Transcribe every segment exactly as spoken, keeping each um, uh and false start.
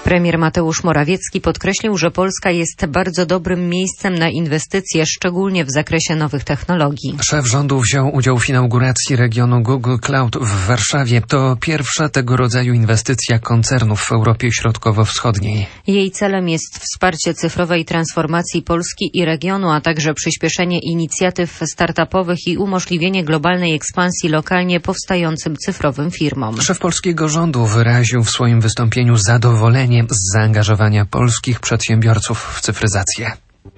Premier Mateusz Morawiecki podkreślił, że Polska jest bardzo dobrym miejscem na inwestycje, szczególnie w zakresie nowych technologii. Szef rządu wziął udział w inauguracji regionu Google Cloud w Warszawie. To pierwsza tego rodzaju inwestycja koncernów w Europie Środkowo-Wschodniej. Jej celem jest wsparcie cyfrowej transformacji Polski i regionu, a także przyspieszenie inicjatyw startupowych i umożliwienie globalnej ekspansji lokalnie powstającym cyfrowym firmom. Szef polskiego rządu wyraził w swoim wystąpieniu zadowolenie z zaangażowania polskich przedsiębiorców w cyfryzację.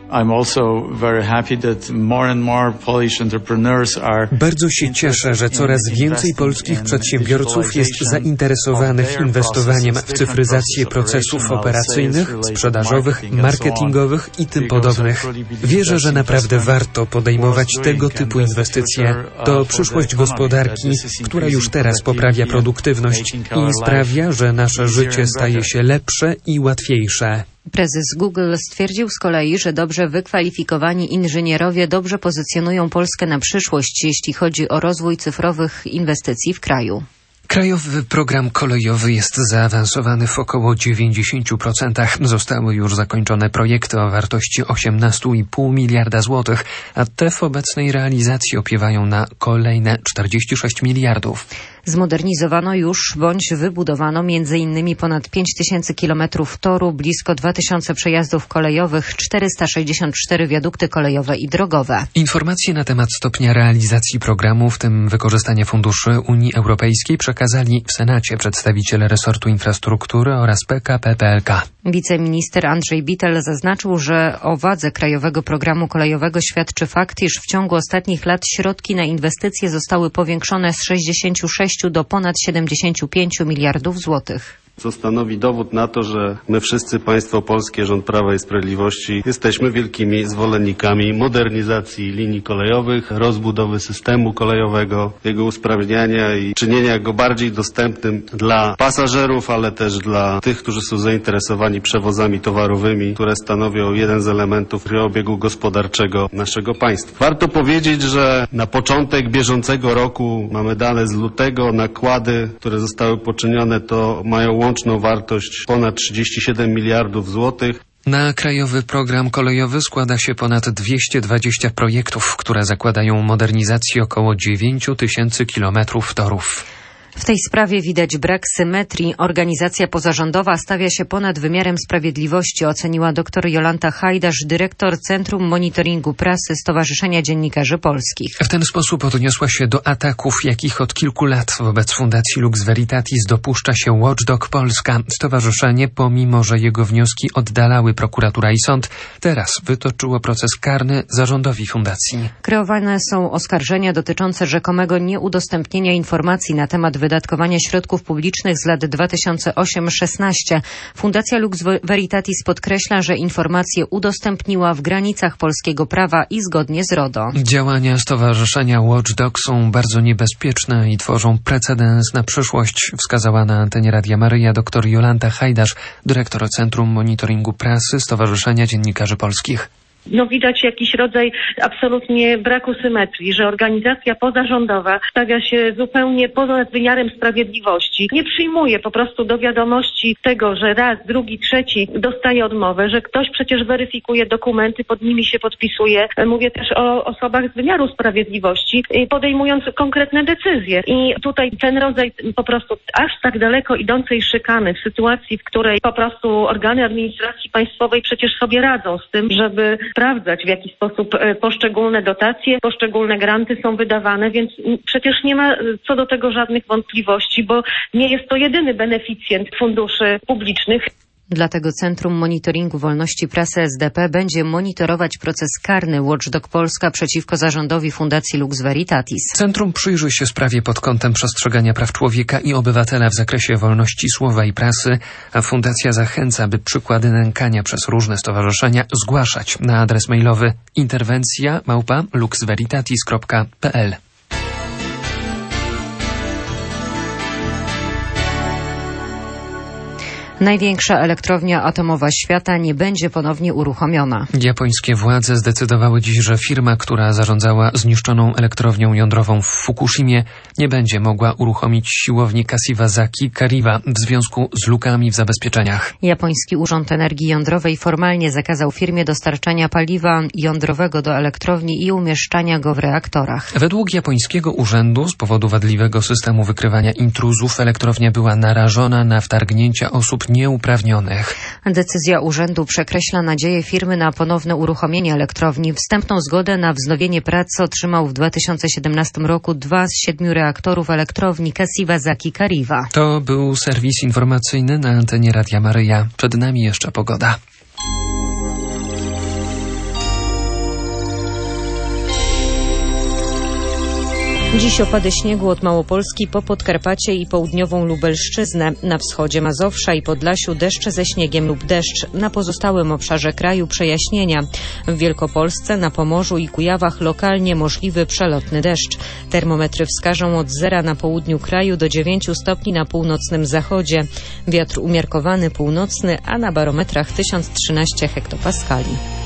Bardzo się cieszę, że coraz więcej polskich przedsiębiorców jest zainteresowanych inwestowaniem w cyfryzację procesów operacyjnych, sprzedażowych, marketingowych i tym podobnych. Wierzę, że naprawdę warto podejmować tego typu inwestycje. To przyszłość gospodarki, która już teraz poprawia produktywność i sprawia, że nasze życie staje się lepsze i łatwiejsze. Prezes Google stwierdził z kolei, że dobrze wykwalifikowani inżynierowie dobrze pozycjonują Polskę na przyszłość, jeśli chodzi o rozwój cyfrowych inwestycji w kraju. Krajowy program kolejowy jest zaawansowany w około dziewięćdziesięciu procentach. Zostały już zakończone projekty o wartości osiemnaście i pół miliarda złotych, a te w obecnej realizacji opiewają na kolejne czterdzieści sześć miliardów. Zmodernizowano już bądź wybudowano między innymi ponad pięć tysięcy kilometrów toru, blisko dwa tysiące przejazdów kolejowych, czterysta sześćdziesiąt cztery wiadukty kolejowe i drogowe. Informacje na temat stopnia realizacji programu, w tym wykorzystania funduszy Unii Europejskiej, przekazali w Senacie przedstawiciele resortu infrastruktury oraz P K P P L K. Wiceminister Andrzej Bittel zaznaczył, że o wadze Krajowego Programu Kolejowego świadczy fakt, iż w ciągu ostatnich lat środki na inwestycje zostały powiększone z sześćdziesięciu sześciu do ponad siedemdziesięciu pięciu miliardów złotych. Co stanowi dowód na to, że my wszyscy, państwo polskie, rząd Prawa i Sprawiedliwości, jesteśmy wielkimi zwolennikami modernizacji linii kolejowych, rozbudowy systemu kolejowego, jego usprawniania i czynienia go bardziej dostępnym dla pasażerów, ale też dla tych, którzy są zainteresowani przewozami towarowymi, które stanowią jeden z elementów obiegu gospodarczego naszego państwa. Warto powiedzieć, że na początek bieżącego roku, mamy dane z lutego, nakłady, które zostały poczynione, to mają łączną wartość ponad trzydzieści siedem miliardów złotych. Na Krajowy Program Kolejowy składa się ponad dwieście dwadzieścia projektów, które zakładają modernizację około dziewięciu tysięcy kilometrów torów. W tej sprawie widać brak symetrii. Organizacja pozarządowa stawia się ponad wymiarem sprawiedliwości, oceniła dr Jolanta Hajdasz, dyrektor Centrum Monitoringu Prasy Stowarzyszenia Dziennikarzy Polskich. W ten sposób odniosła się do ataków, jakich od kilku lat wobec Fundacji Lux Veritatis dopuszcza się Watchdog Polska. Stowarzyszenie, pomimo że jego wnioski oddalały prokuratura i sąd, teraz wytoczyło proces karny zarządowi fundacji. Kreowane są oskarżenia dotyczące rzekomego nieudostępnienia informacji na temat wydatkowania środków publicznych z lat dwa tysiące ósmy do szesnastego. Fundacja Lux Veritatis podkreśla, że informacje udostępniła w granicach polskiego prawa i zgodnie z RODO. Działania Stowarzyszenia Watchdog są bardzo niebezpieczne i tworzą precedens na przyszłość, wskazała na antenie Radia Maryja dr Jolanta Hajdasz, dyrektor Centrum Monitoringu Prasy Stowarzyszenia Dziennikarzy Polskich. No widać jakiś rodzaj absolutnie braku symetrii, że organizacja pozarządowa stawia się zupełnie poza wymiarem sprawiedliwości. Nie przyjmuje po prostu do wiadomości tego, że raz, drugi, trzeci dostaje odmowę, że ktoś przecież weryfikuje dokumenty, pod nimi się podpisuje. Mówię też o osobach z wymiaru sprawiedliwości, podejmując konkretne decyzje. I tutaj ten rodzaj po prostu aż tak daleko idącej szykany w sytuacji, w której po prostu organy administracji państwowej przecież sobie radzą z tym, żeby sprawdzać, w jaki sposób poszczególne dotacje, poszczególne granty są wydawane, więc przecież nie ma co do tego żadnych wątpliwości, bo nie jest to jedyny beneficjent funduszy publicznych. Dlatego Centrum Monitoringu Wolności Prasy S D P będzie monitorować proces karny Watchdog Polska przeciwko zarządowi Fundacji Lux Veritatis. Centrum przyjrzy się sprawie pod kątem przestrzegania praw człowieka i obywatela w zakresie wolności słowa i prasy, a Fundacja zachęca, by przykłady nękania przez różne stowarzyszenia zgłaszać na adres mailowy interwencja małpa luxveritatis kropka p l. Największa elektrownia atomowa świata nie będzie ponownie uruchomiona. Japońskie władze zdecydowały dziś, że firma, która zarządzała zniszczoną elektrownią jądrową w Fukushimie, nie będzie mogła uruchomić siłowni Kashiwazaki Kariwa w związku z lukami w zabezpieczeniach. Japoński Urząd Energii Jądrowej formalnie zakazał firmie dostarczania paliwa jądrowego do elektrowni i umieszczania go w reaktorach. Według japońskiego urzędu z powodu wadliwego systemu wykrywania intruzów elektrownia była narażona na wtargnięcia osób nieuprawnionych. Decyzja urzędu przekreśla nadzieję firmy na ponowne uruchomienie elektrowni. Wstępną zgodę na wznowienie pracy otrzymał w dwa tysiące siedemnastym roku dwa z siedmiu reaktorów elektrowni Kashiwazaki Kariwa. To był serwis informacyjny na antenie Radia Maryja. Przed nami jeszcze pogoda. Dziś opady śniegu od Małopolski po Podkarpacie i południową Lubelszczyznę. Na wschodzie Mazowsza i Podlasiu deszcze ze śniegiem lub deszcz. Na pozostałym obszarze kraju przejaśnienia. W Wielkopolsce, na Pomorzu i Kujawach lokalnie możliwy przelotny deszcz. Termometry wskażą od zera na południu kraju do dziewięciu stopni na północnym zachodzie. Wiatr umiarkowany północny, a na barometrach tysiąc trzynaście hektopaskali.